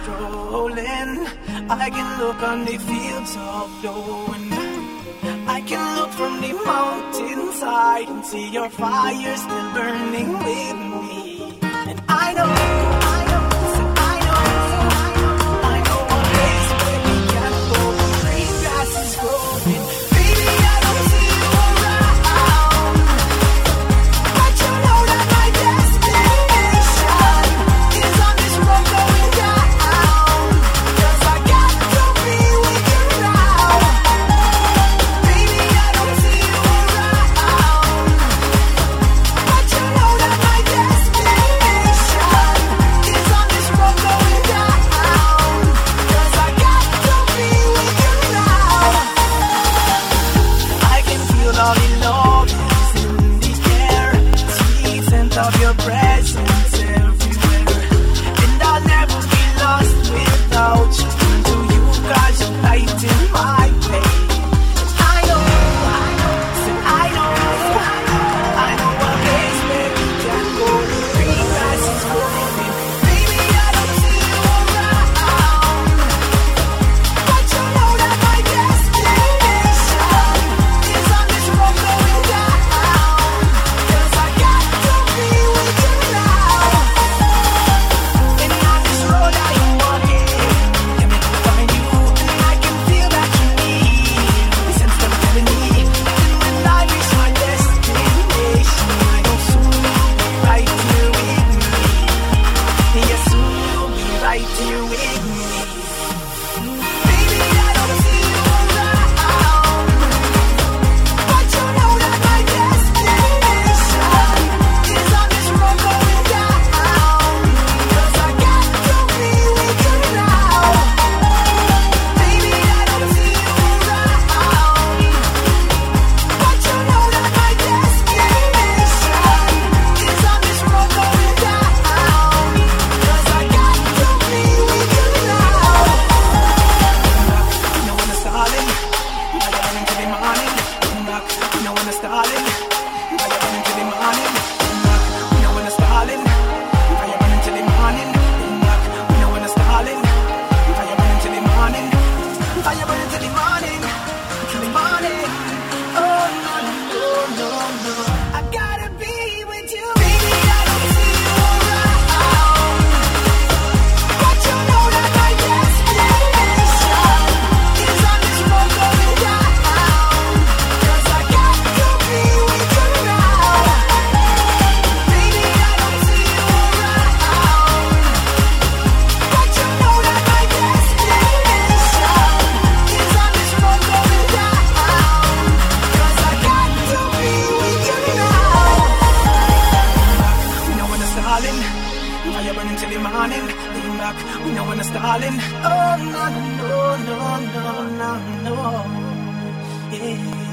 strolling, I can look on the fields of flowing. I can look from the mountainside and see your fire still burning with me. And I know, I know a place where we can go. Green grass is growing. Baby, I don't see you around, but you know that my destination is on this road going down. 'Cause I got to be with you now. Baby, I don't see you around, but you know that my destination is on this road going down. 'Cause I got to be with you now. I can feel all the love is in the air, sweet scent of your presence everywhere. And I'll never be lost without you. Turn to you 'cause you're lighting my way. I know a place where we can go. Green grass is growing. Baby, I don't see you around, but you know that my destination is on this road going down. 'Cause I got to be with you now. And on this road I am walking, let me find you, and I can feel that you need. We sense them telling me, and when I reach my destination, I know soon you'll be right here with me. Yes, soon you'll be right here with me. Baby, I don't see you around, but you know that my destination is on this road going down. 'Cause I got to be with you now. Baby, I don't see you around, but you know that my destination is on this road going down. 'Cause I got to be with you now. You know when it's starting, fire burning till the morning. You know when it's starting, fire burning till the morning. You know when it's starting, fire burning till the morning. You know when it's starting, fire burning till the morning. Fire burning till the morning, till the morning. Oh no, no, no, no. I gotta be with you. Baby, I don't see you around, but you know that my destination is on this road going down. 'Cause I got to be with you now. Baby, I don't see you around, but you know that my destination is on this road going down. 'Cause I got to be with you now. We know when it's starting, fire burning till the morning. Lean back, we know when it's starting. Oh no, no, no, no, no, no, no. Yeah.